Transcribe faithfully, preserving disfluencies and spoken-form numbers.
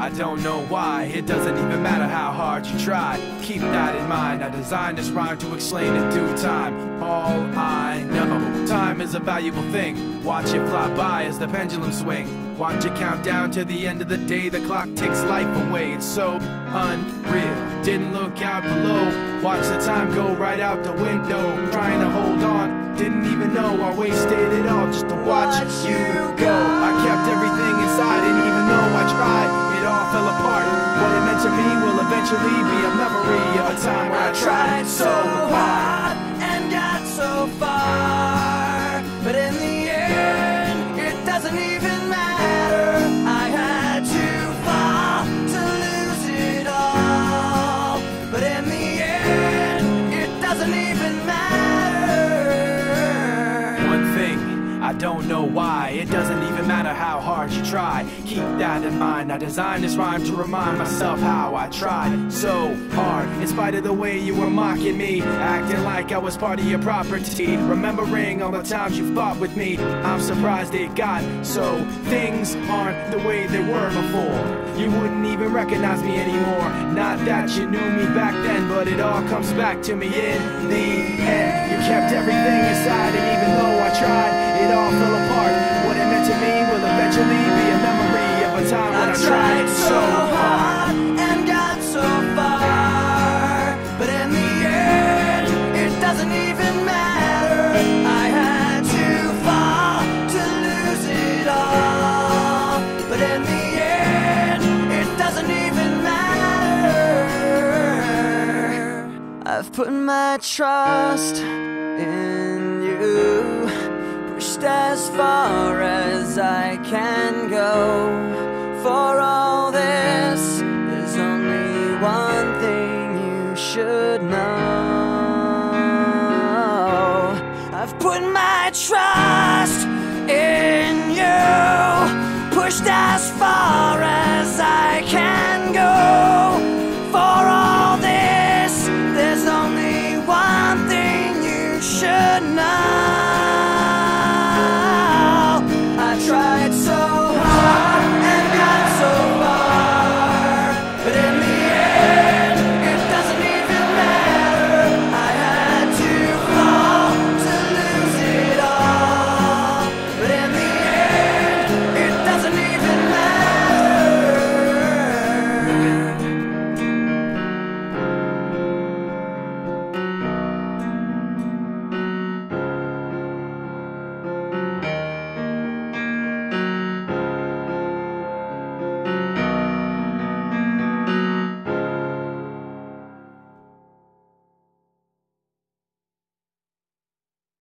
I don't know why, it doesn't even matter how hard you try. Keep that in mind, I designed this rhyme to explain in due time. All I know, time is a valuable thing. Watch it fly by as the pendulum swing. Watch it count down to the end of the day. The clock takes life away, it's so unreal. Didn't look out below, watch the time go right out the window. Trying to hold on, didn't even know I wasted it all just to watch, watch you go. I kept everything inside, didn't even know I tried. It all fell apart. What it meant to me will eventually be a memory of a time where I tried so hard and got so far, but in the end, it doesn't even matter. I had to fall to lose it all, but in the end, it doesn't even matter. One thing, I don't know why, it doesn't even matter how hard you try. Keep that in mind, I designed this rhyme to remind myself how I tried so hard. In spite of the way you were mocking me, acting like I was part of your property, remembering all the times you fought with me, I'm surprised it got so. Things aren't the way they were before. You wouldn't even recognize me anymore. Not that you knew me back then, but it all comes back to me in the end. You kept everything inside, and even though I tried, it all fell apart. What it meant to me will eventually be a memory of a time when I, I tried so hard and got so far, but in the end, it doesn't even matter. I had to fall to lose it all, but in the end, it doesn't even matter. I've put my trust in you, pushed as far as I can go for